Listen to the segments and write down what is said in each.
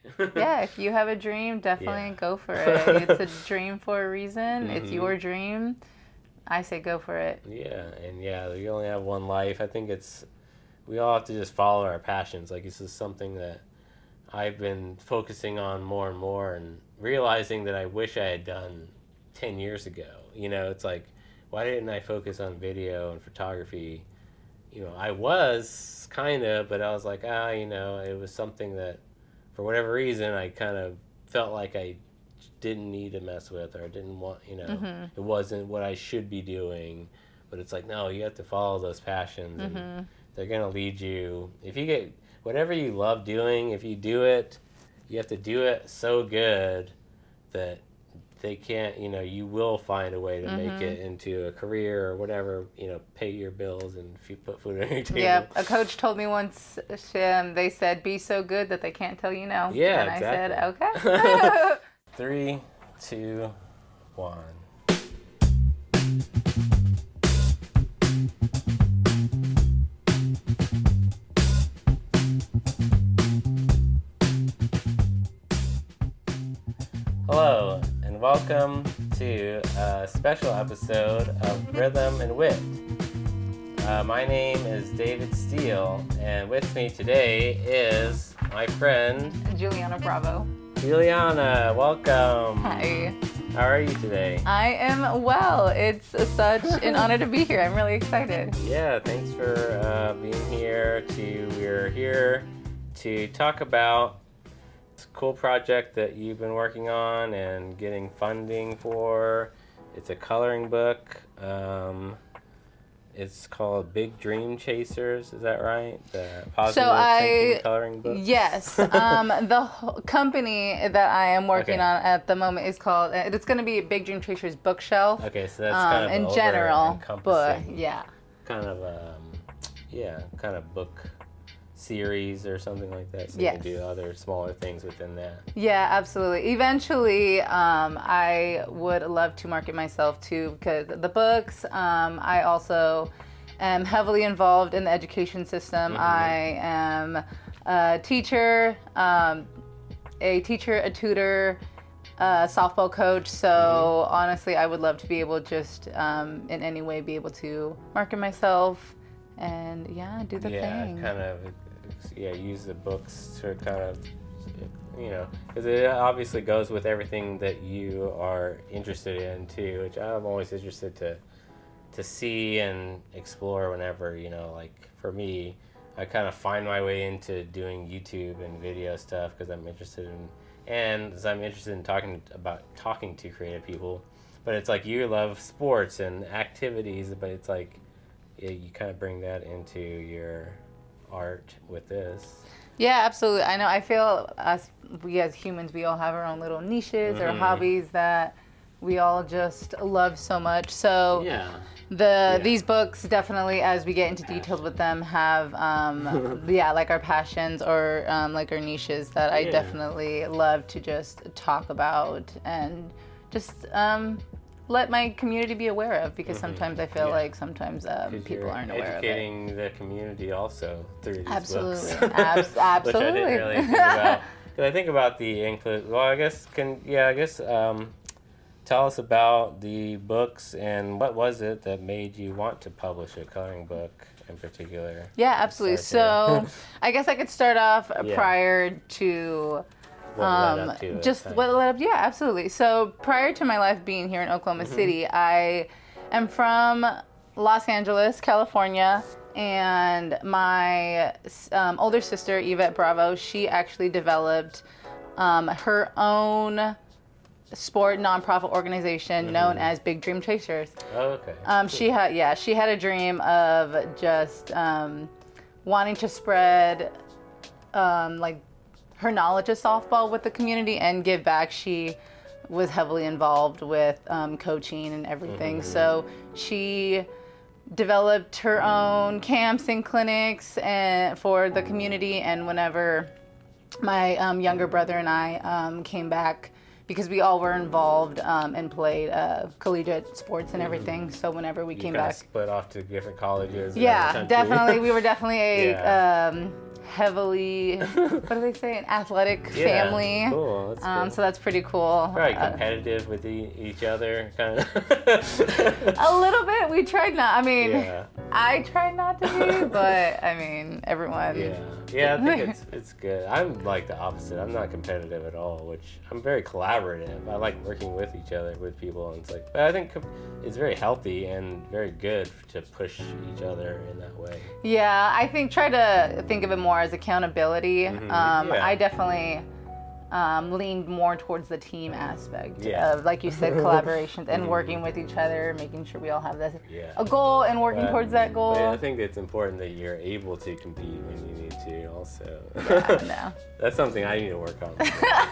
Yeah, if you have a dream, definitely go for it. It's a dream for a reason. It's your dream. I say go for it. Yeah, and you only have one life. I think we all have to just follow our passions. Like, this is something that I've been focusing on more and more, and realizing that I wish I had done 10 years ago. It's like, why didn't I focus on video and photography? I was kind of, but I was like, it was something that, for whatever reason, I kind of felt like I didn't need to mess with, or didn't want, it wasn't what I should be doing. But it's like, no, you have to follow those passions, and they're going to lead you. If you get whatever you love doing, if you do it, you have to do it so good that they can't, you will find a way to make it into a career or whatever, pay your bills and put food on your table. Yeah, a coach told me once, they said, be so good that they can't tell you no. Yeah, and exactly. I said, okay. 3, 2, 1. Hello, and welcome to a special episode of Rhythm and Wit. My name is David Steele, and with me today is my friend Juliana Bravo. Juliana. Welcome. Hi. How are you today? I am well. It's such an honor to be here. I'm really excited. Yeah, thanks for being here. We're here to talk about this cool project that you've been working on and getting funding for. It's a coloring book. It's called Big Dream Chasers. Is that right? The positive thinking coloring book. Yes. The company that I am working on at the moment is called. It's going to be Big Dream Chasers Bookshelf. Okay, so that's kind of in general, but yeah, kind of kind of book series or something like that. So you can do other smaller things within that. Yeah, absolutely. Eventually, I would love to market myself too, because the books. I also am heavily involved in the education system. I am a teacher, a tutor, softball coach. So honestly, I would love to be able to just in any way be able to market myself and do the thing. Use the books to kind of, because it obviously goes with everything that you are interested in too, which I'm always interested to see and explore whenever, like for me, I kind of find my way into doing YouTube and video stuff because I'm interested in talking to creative people. But it's like you love sports and activities, but it's like you kind of bring that into your art with this. Yeah, absolutely. I know. I feel we as humans, we all have our own little niches or hobbies that we all just love so much. So these books definitely, as we get into details with them, have like our passions or like our niches that I definitely love to just talk about and just let my community be aware of, because sometimes I feel like sometimes people aren't aware of it. Educating the community also through these absolutely. books. Absolutely. Which I didn't really think about. Because I think about the include. Well, I guess tell us about the books and what was it that made you want to publish a coloring book in particular? Yeah, absolutely. So I guess I could start off prior to. Absolutely. So prior to my life being here in Oklahoma City, I am from Los Angeles, California, and my older sister, Yvette Bravo, she actually developed her own sport nonprofit organization known as Big Dream Chasers. Oh, okay. She had a dream of just wanting to spread her knowledge of softball with the community and give back. She was heavily involved with coaching and everything. So she developed her own camps and clinics for the community. And whenever my younger brother and I came back, because we all were involved and played collegiate sports and everything. So whenever we came back, split off to different colleges. Yeah, definitely. We were definitely heavily, what do they say, an athletic family. Cool. That's cool. So that's pretty cool. Probably competitive with each other, kind of. A little bit. We tried not. I mean, I tried not to be, but I mean, everyone. Yeah. I think it's good. I'm like the opposite. I'm not competitive at all, which I'm very collaborative. I like working with each other, with people, and it's like. But I think it's very healthy and very good to push each other in that way. Yeah, I think try to think of it more as accountability. I definitely leaned more towards the team aspect of, like you said, collaborations and working with each other, making sure we all have a goal and working towards that goal. But I think it's important that you're able to compete when you need to also. No. That's something I need to work on.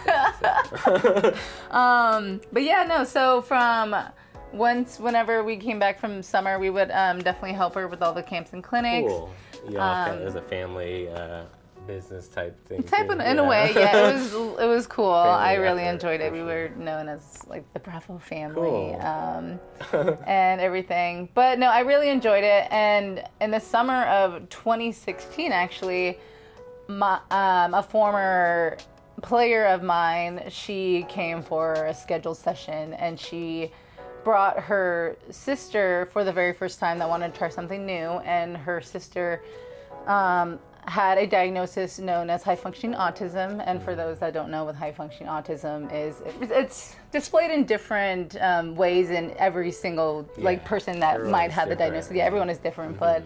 But yeah, no, so whenever we came back from summer, we would definitely help her with all the camps and clinics. Cool. Yeah, as a family business type thing. In a way, it was cool. I really enjoyed it. We were known as like the Bravo family, and everything. But no, I really enjoyed it. And in the summer of 2016, actually, a former player of mine, she came for a scheduled session, and she brought her sister for the very first time that wanted to try something new, and her sister had a diagnosis known as high-functioning autism. And for those that don't know what high-functioning autism is, it's displayed in different ways in every single person that might have the diagnosis. Yeah, everyone is different, but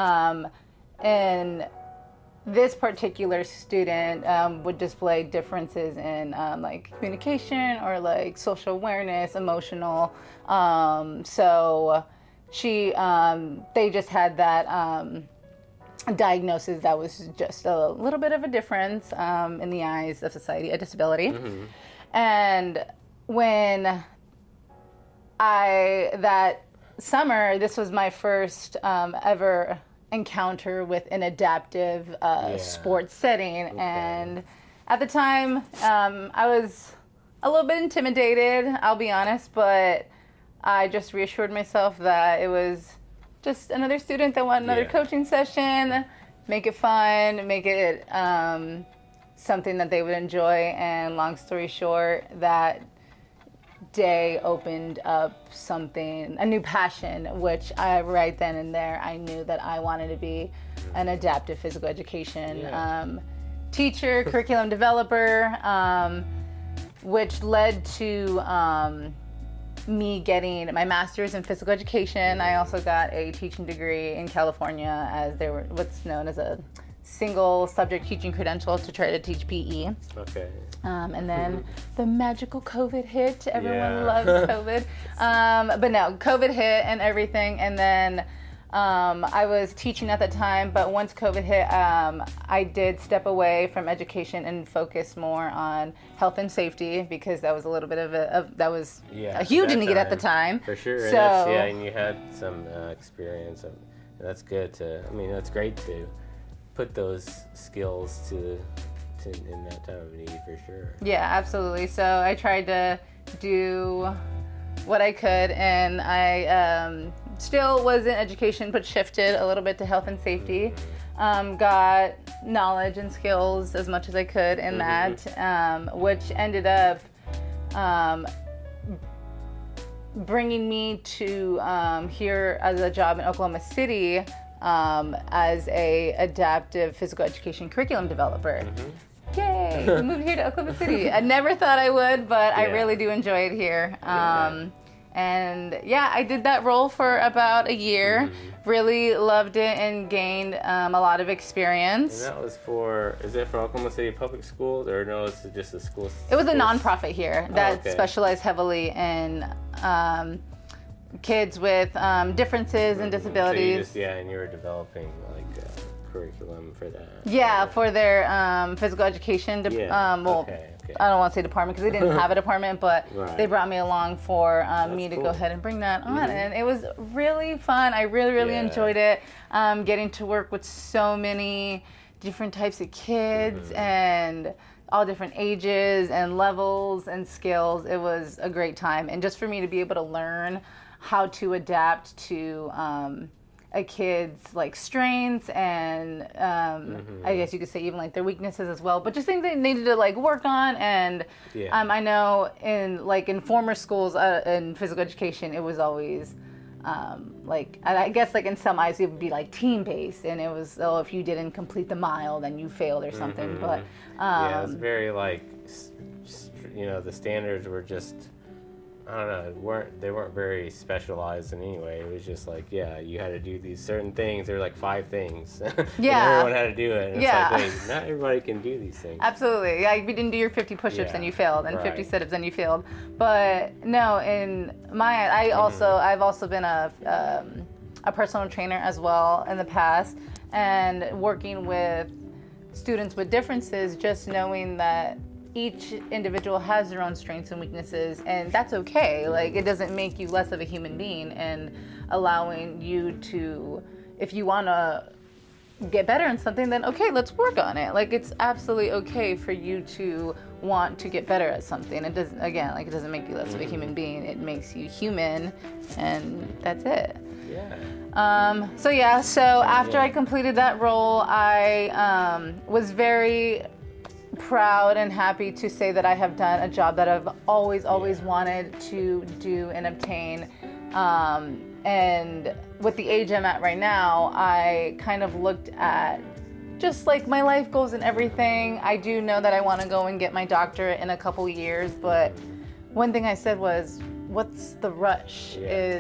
and this particular student would display differences in like communication or like social awareness, emotional. So they just had that diagnosis that was just a little bit of a difference in the eyes of society, a disability. And when that summer, this was my first ever encounter with an adaptive sports setting. And at the time, I was a little bit intimidated, I'll be honest, but I just reassured myself that it was just another student that wanted another coaching session, make it fun, make it something that they would enjoy. And long story short, that day opened up a new passion, which right then and there, I knew that I wanted to be an adaptive physical education teacher, curriculum developer, which led to me getting my master's in physical education. I also got a teaching degree in California, as there were what's known as a single subject teaching credential to try to teach PE. Okay. And then the magical COVID hit. Everyone loves COVID. But no, COVID hit and everything. And then I was teaching at the time, but once COVID hit, I did step away from education and focus more on health and safety, because that was a little bit of a huge need at the time. For sure. So, and you had some experience, and that's good that's great to put those skills to in that time of need, for sure. Yeah, absolutely. So I tried to do what I could, and I still was in education, but shifted a little bit to health and safety. Got knowledge and skills as much as I could in that, which ended up bringing me to here as a job in Oklahoma City as a adaptive physical education curriculum developer. Yay! We moved here to Oklahoma City. I never thought I would, but I really do enjoy it here. And I did that role for about a year. Really loved it and gained a lot of experience. And that was is it for Oklahoma City Public Schools, or no, it's just a school? It was a nonprofit here that specialized heavily in kids with differences and disabilities. So and you were developing like curriculum for that. Yeah, for their physical education. I don't want to say department, because they didn't have a department, but they brought me along for me to go ahead and bring that on. And it was really fun. I really enjoyed it. Getting to work with so many different types of kids and all different ages and levels and skills. It was a great time. And just for me to be able to learn how to adapt to a kid's like strengths and I guess you could say even like their weaknesses as well, but just things they needed to like work on. And I know in former schools in physical education, it was always like I guess like in some eyes it would be like team based, and it was if you didn't complete the mile then you failed or something. But yeah, it's very like the standards were just, I don't know, they weren't very specialized in any way. It was just like, you had to do these certain things. There were like 5 things. Yeah. And everyone had to do it. And it's like, wait, not everybody can do these things. Absolutely. Yeah, if you didn't do your 50 push-ups, then you failed, and 50 sit-ups, then you failed. But no, I've also been a personal trainer as well in the past, and working with students with differences, just knowing that each individual has their own strengths and weaknesses, and that's okay. Like, it doesn't make you less of a human being, and allowing you to, if you want to get better in something, then okay, let's work on it. Like, it's absolutely okay for you to want to get better at something. It doesn't make you less of a human being. It makes you human, and that's it. So after I completed that role, I was very proud and happy to say that I have done a job that I've always wanted to do and obtain. And with the age I'm at right now, I kind of looked at just like my life goals and everything. I do know that I want to go and get my doctorate in a couple years, but one thing I said was, what's the rush?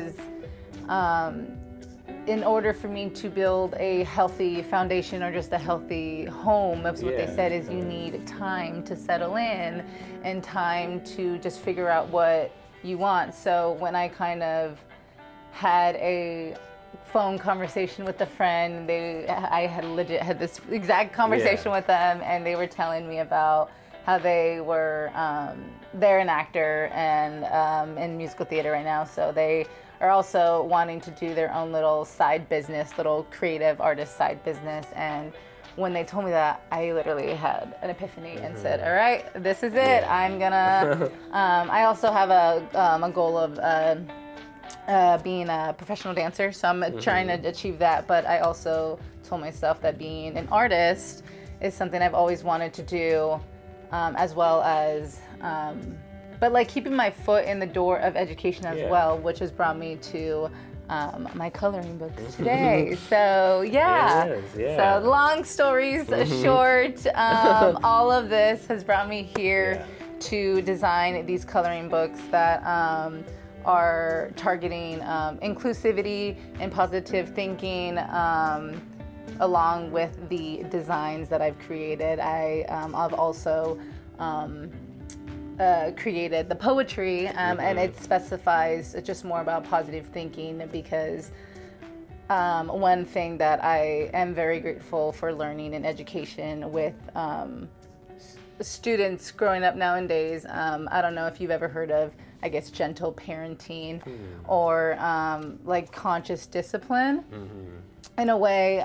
In order for me to build a healthy foundation or just a healthy home, that's what they said, is you need time to settle in and time to just figure out what you want. So when I kind of had a phone conversation with a friend, I had legit had this exact conversation with them, and they were telling me about how they were, they're an actor and in musical theater right now, so they are also wanting to do their own little side business, little creative artist side business. And when they told me that, I literally had an epiphany and said, all right, this is it. I'm gonna, I also have a goal of being a professional dancer, so I'm trying to achieve that. But I also told myself that being an artist is something I've always wanted to do, as well as, but like keeping my foot in the door of education as well, which has brought me to my coloring books today. So so long stories short, all of this has brought me here to design these coloring books that are targeting inclusivity and positive thinking, along with the designs that I've created. I've also created the poetry, and it specifies just more about positive thinking, because one thing that I am very grateful for learning in education with students growing up nowadays, I don't know if you've ever heard of, I guess, gentle parenting or like conscious discipline. In a way,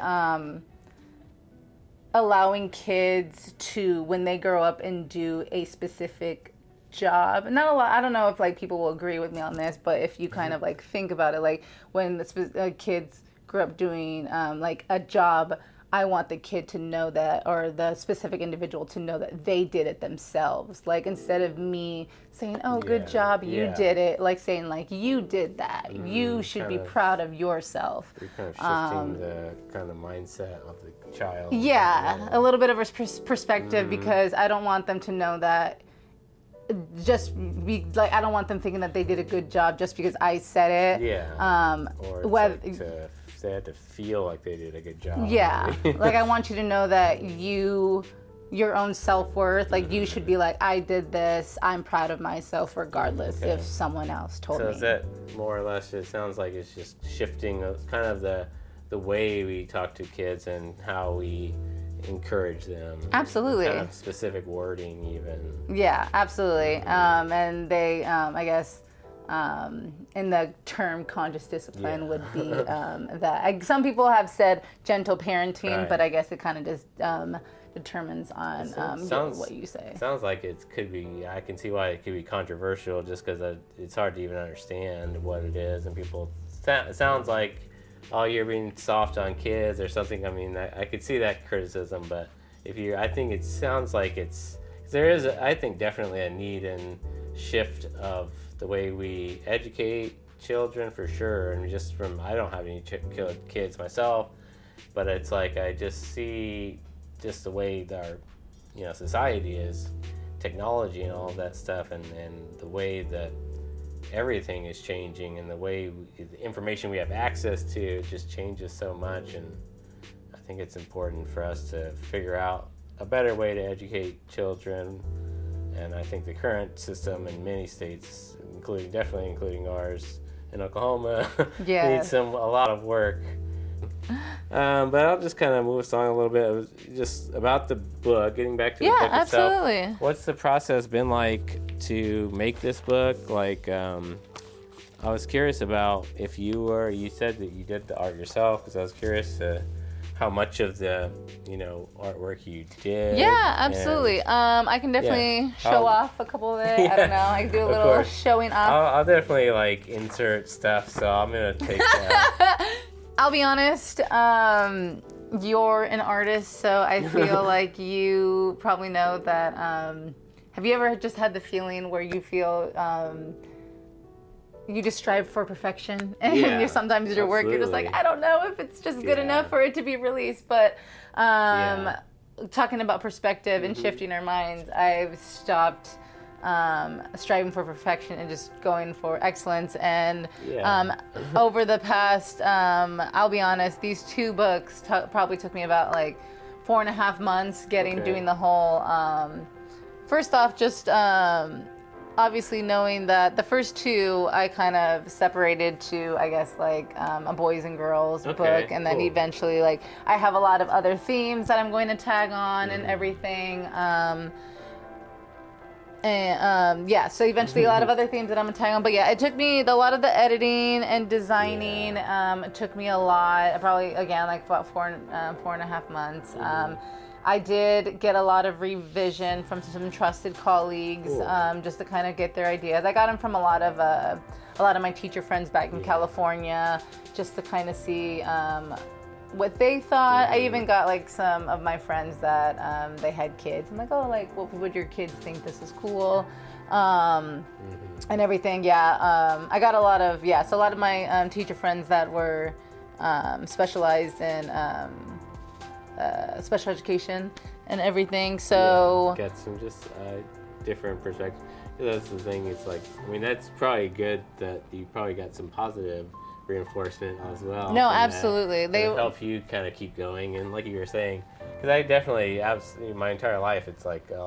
allowing kids to, when they grow up and do a specific job, not a lot, I don't know if like people will agree with me on this, but if you kind of like think about it, like when the kids grew up doing like a job, I want the kid to know that, or the specific individual to know that they did it themselves. Like, instead of me saying, oh, good job, you did it, like saying like, you did that, you should be proud of yourself. You're kind of shifting the kind of mindset of the child. A little bit of a perspective, because I don't want them to know that, just be like, I don't want them thinking that they did a good job just because I said it. Or whether they had to feel like they did a good job. Like, I want you to know that your own self-worth, like, you should be like, I did this, I'm proud of myself, regardless if someone else told me. So is that more or less, it sounds like it's just shifting kind of the way we talk to kids and how we encourage them. Absolutely. Kind of specific wording even. Yeah, absolutely. And they, I guess, in the term conscious discipline would be that. Some people have said gentle parenting, but I guess it kind of just determines on what you say. Sounds like it could be, I can see why it could be controversial, just because it's hard to even understand what it is, and people, it sounds like oh, you're being soft on kids or something. I mean, I could see that criticism, but I think it sounds like there is, I think, definitely a need and shift of the way we educate children for sure. And just from, I don't have any kids myself, but it's like I just see just the way that our society is, technology and all of that stuff, and the way that everything is changing, and the way the information we have access to just changes so much. And I think it's important for us to figure out a better way to educate children. And I think the current system in many states, definitely including ours in Oklahoma, needs a lot of work. But I'll just kind of move us on a little bit. It was just about the book, getting back to the book itself. Absolutely. What's the process been like to make this book? Like, I was curious about if you said that you did the art yourself, because I was curious how much of the artwork you did. Yeah, absolutely. I can definitely show off a couple of it. I don't know. I can do a little showing off. I'll definitely insert stuff, so I'm gonna take that. I'll be honest, you're an artist, so I feel like you probably know that. Have you ever just had the feeling where you feel you just strive for perfection, and sometimes your work, you're just like, I don't know if it's just good enough for it to be released. But talking about perspective and shifting our minds, I've stopped striving for perfection and just going for excellence. And over the past, I'll be honest, these 2 books probably took me about 4.5 months doing the whole. First off, just obviously knowing that the first 2 I kind of separated to, I guess, a boys and girls book, and then eventually I have a lot of other themes that I'm going to tag on and everything. So eventually a lot of other themes that I'm gonna tag on. But it took me a lot of the editing and designing. It took me a lot, probably again about 4.5 months. I did get a lot of revision from some trusted colleagues, just to kind of get their ideas. I got them from a lot of my teacher friends back in California, just to kind of see what they thought. I even got some of my friends that they had kids. I'm like, what would your kids think? This is cool, and everything. I got a lot of so a lot of my teacher friends that were specialized in special education and everything. So got some just different perspectives. That's the thing. It's that's probably good that you probably got some positive reinforcement as well. No, absolutely. They help you kind of keep going, and like you were saying, because I definitely, my entire life, it's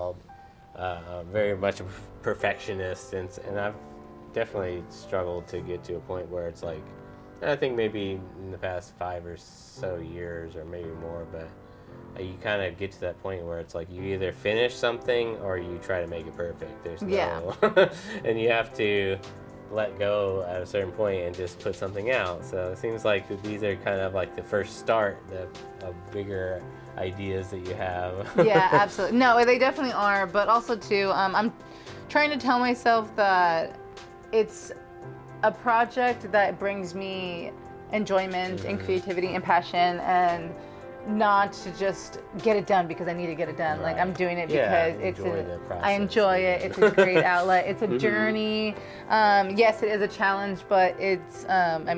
very much a perfectionist, and I've definitely struggled to get to a point where it's I think maybe in the past 5 or so years, or maybe more, but you kind of get to that point where it's you either finish something or you try to make it perfect. There's no, and you have to let go at a certain point and just put something out. So it seems like these are kind of the first start of bigger ideas that you have. Yeah, absolutely. No, they definitely are. But also too, I'm trying to tell myself that it's a project that brings me enjoyment and creativity and passion, and not to just get it done because I need to get it done. Right. I'm doing it because I enjoy it. It's a great outlet. It's a journey. Yes, it is a challenge, but it's,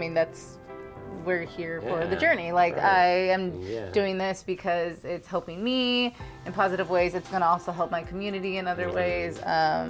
we're here for the journey. I am doing this because it's helping me in positive ways. It's going to also help my community in other ways.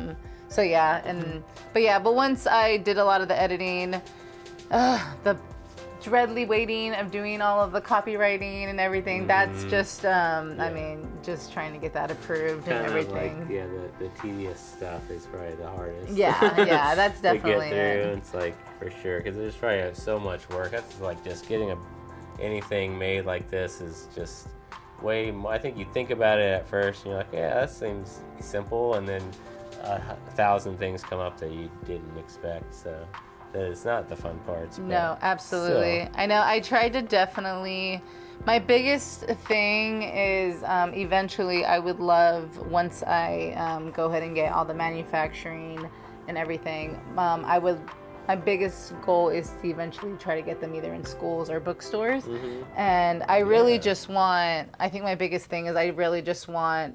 But once I did a lot of the editing, the dreadly waiting of doing all of the copywriting and everything, that's just just trying to get that approved kind and everything. The tedious stuff is probably the hardest. That's definitely to get through. It's for sure, because there's probably so much work. That's just getting anything made like this is just way more. I think you think about it at first and you're like, that seems simple, and then 1,000 things come up that you didn't expect. So that it's not the fun parts. No, absolutely. So. I know. I tried to definitely. My biggest thing is eventually I would love, once I go ahead and get all the manufacturing and everything, I would my biggest goal is to eventually try to get them either in schools or bookstores. And I really just want, I think my biggest thing is I really just want,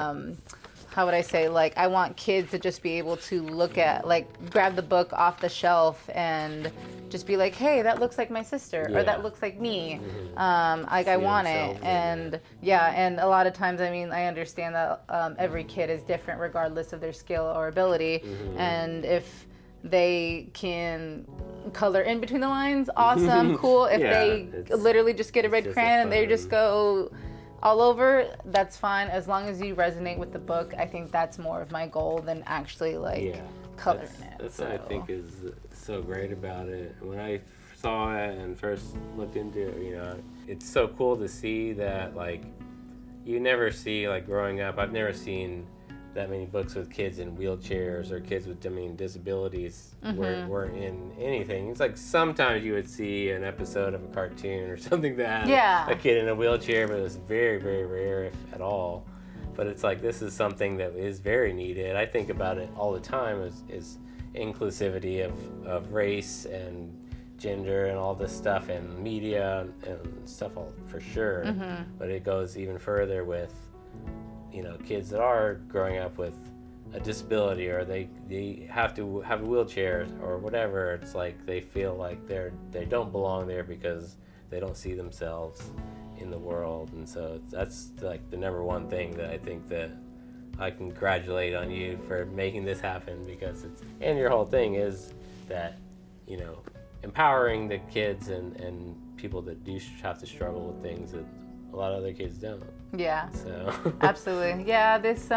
how would I say, like, I want kids to just be able to look at, like, grab the book off the shelf and just be like, hey, that looks like my sister, or that looks like me. Like, I want it. And and a lot of times, I mean, I understand that every kid is different regardless of their skill or ability. And if they can color in between the lines, awesome, cool. If they literally just get a red crayon and they just go all over, that's fine. As long as you resonate with the book, I think that's more of my goal than actually like coloring it. That's what I think is so great about it. When I saw it and first looked into it, you know, it's so cool to see that, like, you never see, like, growing up, I've never seen that many books with kids in wheelchairs or kids with, disabilities were in anything. It's like sometimes you would see an episode of a cartoon or something that had a kid in a wheelchair, but it was very, very rare, if at all. But it's like, this is something that is very needed. I think about it all the time, is inclusivity of race and gender and all this stuff, and media and stuff, all for sure. But it goes even further with, you know, kids that are growing up with a disability, or they have to have a wheelchair or whatever. It's like they feel like they don't belong there because they don't see themselves in the world. And so that's like the number one thing that I think that I congratulate on you for making this happen, because and your whole thing is that, you know, empowering the kids and people that do have to struggle with things that a lot of other kids don't. Yeah. So. Absolutely. Yeah. This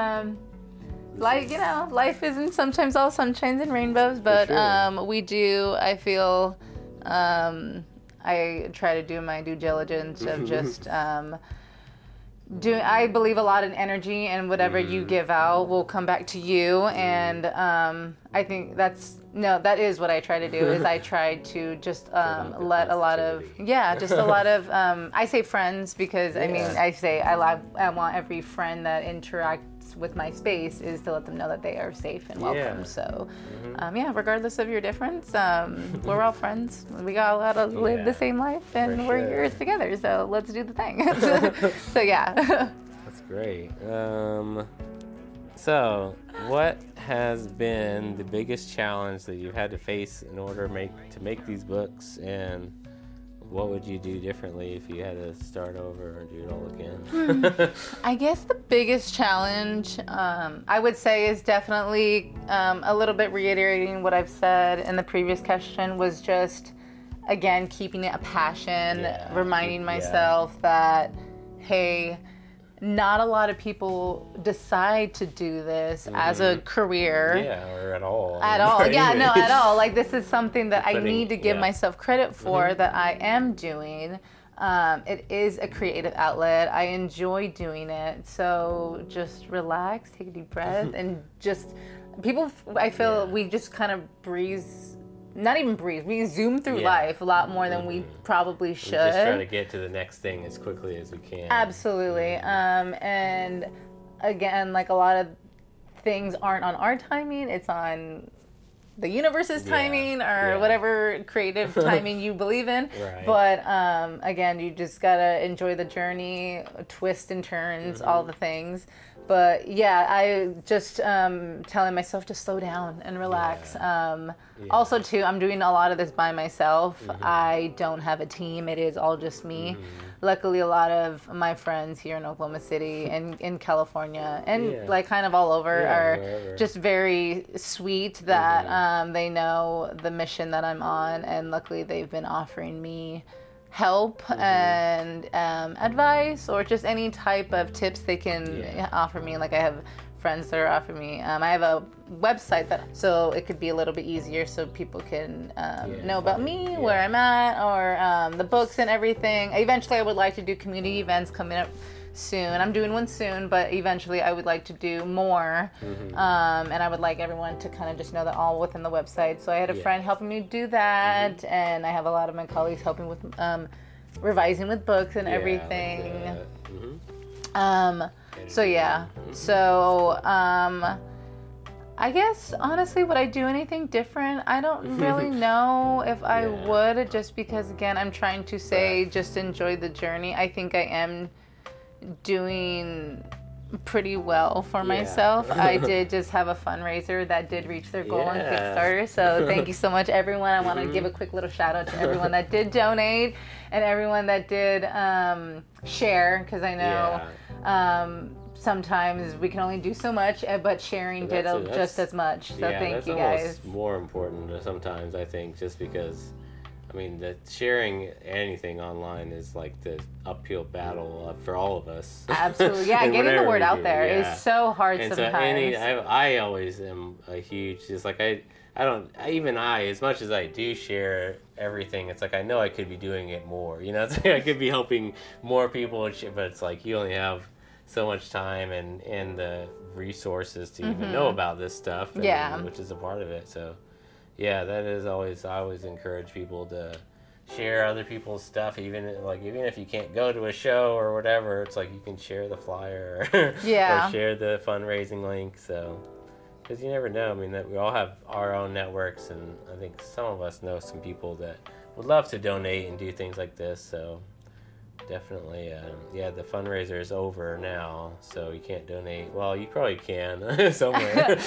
like, you know, life isn't sometimes all sunshines and rainbows, but we do. I feel I try to do my due diligence of just I believe a lot in energy, and whatever you give out will come back to you. And I think that is what I try to do, is I try to just let a lot of, just a lot of, I say friends, because I mean, I want every friend that interacts with my space is to let them know that they are safe and welcome. So, regardless of your difference, we're all friends. We got to live the same life, and we're here together. So let's do the thing. So That's great. So what has been the biggest challenge that you've had to face in order to make these books, and what would you do differently if you had to start over or do it all again? I guess the biggest challenge, I would say, is definitely a little bit reiterating what I've said in the previous question, was just, again, keeping it a passion, reminding myself that, hey, not a lot of people decide to do this as a career. Or at all. At all. At all. Like, this is something that I need to give myself credit for, that I am doing. It is a creative outlet. I enjoy doing it. So just relax, take a deep breath, and just, I feel we just kind of we zoom through life a lot more than we probably should. We just try to get to the next thing as quickly as we can. Absolutely. And again, like, a lot of things aren't on our timing. It's on the universe's timing, or whatever creative timing you believe in. Right. But again, you just gotta enjoy the journey, twists and turns, all the things. But I just telling myself to slow down and relax. Also, too, I'm doing a lot of this by myself. I don't have a team. It is all just me. Luckily, a lot of my friends here in Oklahoma City and in California and like kind of all over are just very sweet that they know the mission that I'm on. And luckily, they've been offering me help and advice, or just any type of tips they can offer me. Like, I have friends that are offering me, I have a website so it could be a little bit easier, so people can know about me, where I'm at, or the books and everything. Eventually I would like to do community events coming up soon. I'm doing one soon, but eventually I would like to do more. And I would like everyone to kind of just know that all within the website. So I had a friend helping me do that, and I have a lot of my colleagues helping with revising with books and everything. I guess, honestly, would I do anything different? I don't really know if I would, just because, again, I'm trying to say just enjoy the journey. I think I am doing pretty well for myself. I did just have a fundraiser that did reach their goal on Kickstarter, so thank you so much, everyone. I want to give a quick little shout out to everyone that did donate and everyone that did share, because I know sometimes we can only do so much, but sharing did just as much. So thank you guys. That's more important sometimes, I think, just because, I mean, the sharing anything online is like the uphill battle for all of us. Absolutely, yeah. Getting the word out there is so hard sometimes. So I always am a huge, just like I don't, even as much as I do share everything, it's like I know I could be doing it more. You know, it's like I could be helping more people, but it's like you only have so much time and the resources to even know about this stuff, which is a part of it. So yeah, that is always, I always encourage people to share other people's stuff, even if you can't go to a show or whatever, it's like you can share the flyer or share the fundraising link. So because you never know, I mean, that we all have our own networks, and I think some of us know some people that would love to donate and do things like this. So definitely, the fundraiser is over now, so you can't donate. Well, you probably can somewhere.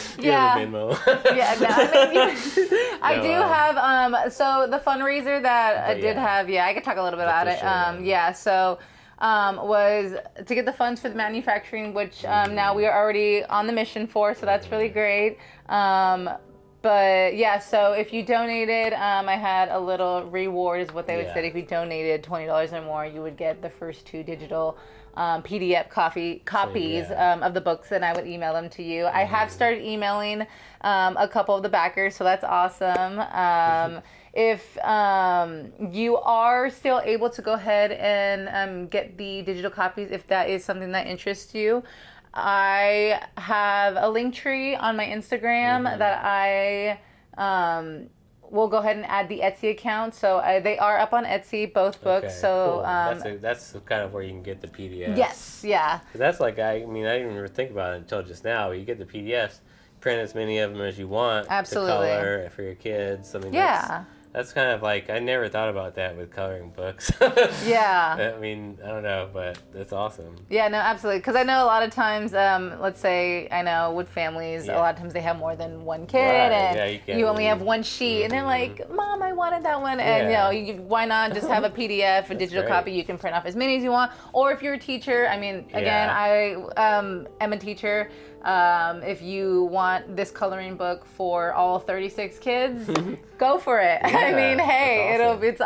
I do have. So the fundraiser that I did have, I could talk a little bit about it. So was to get the funds for the manufacturing, which now we are already on the mission for, so that's really great. But yeah, so if you donated, I had a little reward, is what they would say. If you donated $20 or more, you would get the first 2 digital PDF copies of the books, and I would email them to you. I have started emailing a couple of the backers, so that's awesome. If you are still able to go ahead and get the digital copies, if that is something that interests you, I have a link tree on my Instagram that I will go ahead and add the Etsy account. So they are up on Etsy, both books. So cool. That's kind of where you can get the PDFs. Yes, yeah. That's like, I didn't even think about it until just now. But you get the PDFs, print as many of them as you want. Absolutely. To color for your kids. I mean, that's kind of like, I never thought about that with coloring books. I mean, I don't know, but that's awesome. Yeah, no, absolutely. Because I know a lot of times, let's say, I know with families, a lot of times they have more than one kid, and you only have one sheet, and they're like, Mom, I wanted that one. And, why not just have a PDF, a digital copy? You can print off as many as you want. Or if you're a teacher, I mean, again, I am a teacher. If you want this coloring book for all 36 kids, go for it. I mean, hey, awesome. It's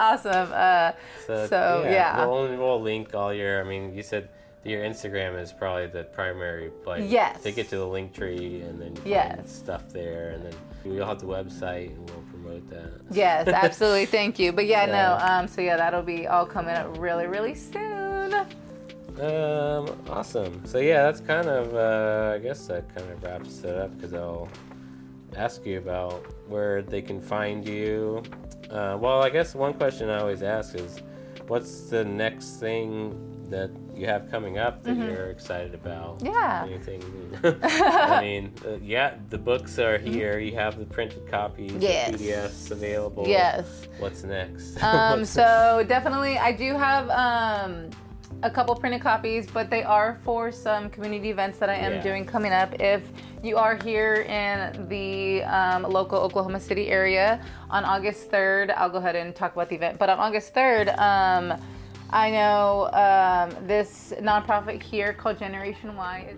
awesome. We'll link all your, I mean, you said your Instagram is probably the primary place. Yes. To get to the link tree and then find stuff there, and then we'll have the website and we'll promote that. Yes, absolutely. Thank you. But that'll be all coming up really, really soon. Awesome. So that's kind of, I guess that kind of wraps it up, because I'll ask you about where they can find you. Well, I guess one question I always ask is, what's the next thing that you have coming up that you're excited about? Anything? I mean, the books are here. You have the printed copies, the PDFs available. Yes. What's next? So definitely, I do have a couple printed copies, but they are for some community events that I am doing coming up. If you are here in the local Oklahoma City area, on August 3rd, I'll go ahead and talk about the event, but on August 3rd, I know this nonprofit here called Generation Y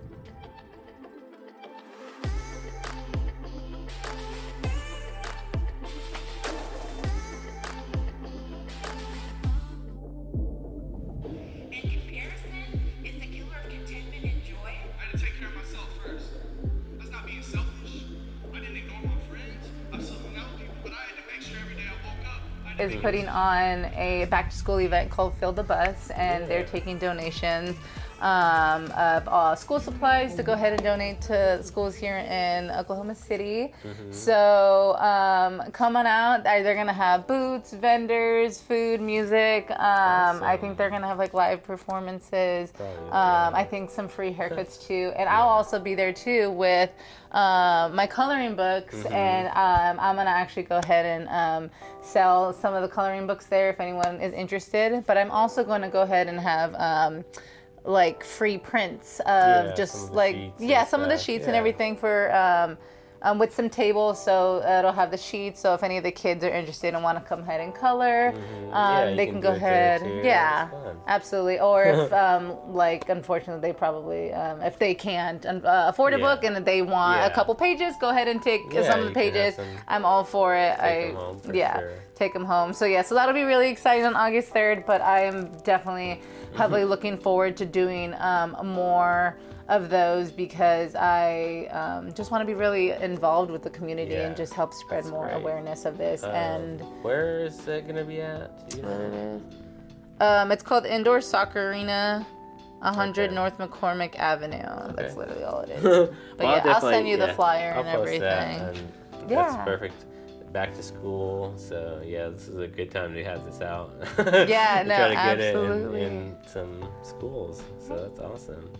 is putting on a back-to-school event called Fill the Bus, and they're taking donations of school supplies to go ahead and donate to schools here in Oklahoma City. So come on out. They're going to have booths, vendors, food, music. Awesome. I think they're going to have like live performances. I think some free haircuts too. And I'll also be there too with my coloring books. And I'm going to actually go ahead and sell some of the coloring books there if anyone is interested. But I'm also going to go ahead and have like free prints of just like some of the sheets and everything for with some tables, so it'll have the sheets, so if any of the kids are interested and want to come ahead and color, they can go ahead. Absolutely. Or if like unfortunately they probably if they can't afford a book and they want a couple pages, go ahead and take some of the pages. I'm all for it. Take them home. So so that'll be really exciting on August 3rd, but I am definitely heavily looking forward to doing more of those because I just want to be really involved with the community and just help spread more awareness of this. And where is it going to be at? Do you know? It's called Indoor Soccer Arena, 100 North McCormick Avenue. That's literally all it is. But I'll send you the flyer and everything. That's perfect. Back to school, so this is a good time to have this out. Try to get absolutely. It in some schools, so that's awesome.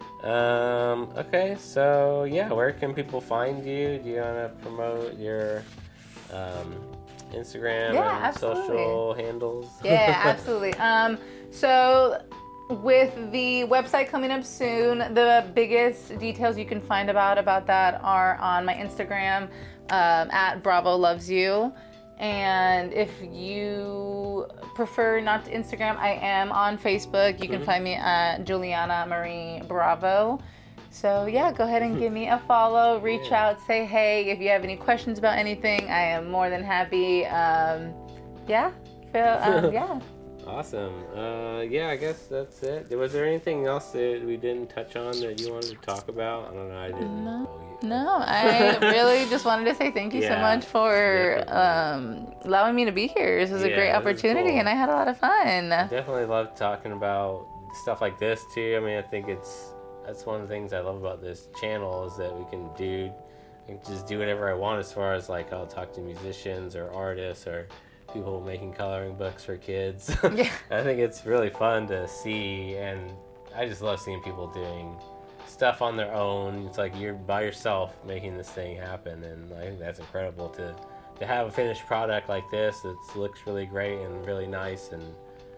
Okay, so where can people find you? Do you want to promote your Instagram and social handles? Absolutely. So with the website coming up soon, the biggest details you can find about that are on my Instagram. At Bravo Loves You. And if you prefer not to Instagram, I am on Facebook. You can find me at Juliana Marie Bravo. So go ahead and give me a follow, reach out, say hey. If you have any questions about anything, I am more than happy. Awesome. I guess that's it. Was there anything else that we didn't touch on that you wanted to talk about? I don't know. I didn't. No, I really just wanted to say thank you so much for allowing me to be here. This was a great opportunity, cool. And I had a lot of fun. I definitely love talking about stuff like this too. I mean, I think that's one of the things I love about this channel is that we can just do whatever I want as far as like I'll talk to musicians or artists or people making coloring books for kids. I think it's really fun to see, and I just love seeing people doing stuff on their own. It's like you're by yourself making this thing happen, and I think that's incredible to have a finished product like this. It looks really great and really nice, and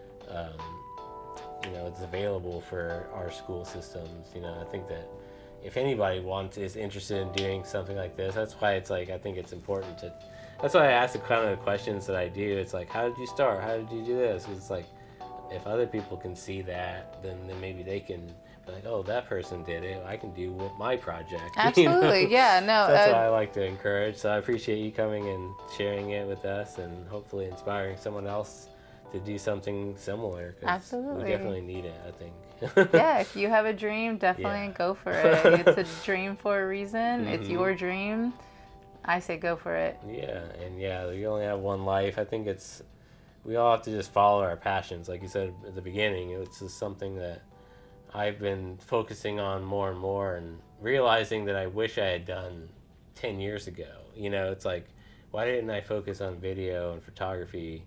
it's available for our school systems. I think that if anybody is interested in doing something like this, that's why it's like I think it's important to. That's why I ask the kind of questions that I do. It's like, how did you start? How did you do this? It's like, if other people can see that, then maybe they can be like, oh, that person did it. I can do my project. Absolutely, So that's what I like to encourage. So I appreciate you coming and sharing it with us, and hopefully inspiring someone else to do something similar. Absolutely. We definitely need it, I think. If you have a dream, definitely go for it. It's a dream for a reason. It's your dream. I say go for it. You only have one life. I think we all have to just follow our passions. Like you said at the beginning, it's just something that I've been focusing on more and more and realizing that I wish I had done 10 years ago. It's like, why didn't I focus on video and photography?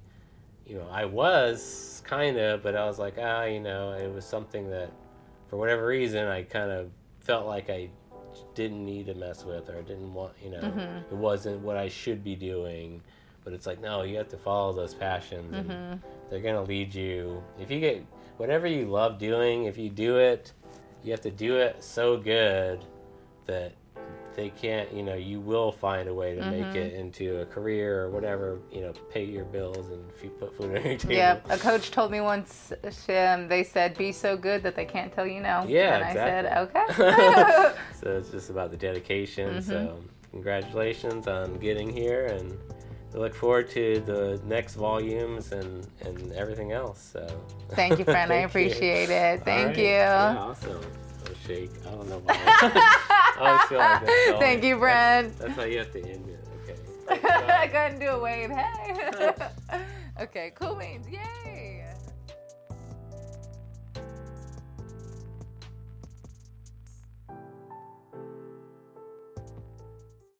I was kind of, but I was like, it was something that for whatever reason I kind of felt like I didn't need to mess with, or didn't want, it wasn't what I should be doing. But it's like, no, you have to follow those passions, and they're going to lead you. If you get whatever you love doing, if you do it, you have to do it so good that they can't, you will find a way to make it into a career or whatever, pay your bills and put food on your table. Yeah, a coach told me once, they said, be so good that they can't tell you no. Yeah, and exactly. I said, okay. So it's just about the dedication. So congratulations on getting here, and I look forward to the next volumes and everything else. So thank you, friend. I appreciate it. Thank you. Yeah, awesome. Shake. I don't know why. I always feel like that's Thank you, Brent. That's how you have to end it. Okay. I couldn't do a wave. Hey. Okay, cool beans. Yay.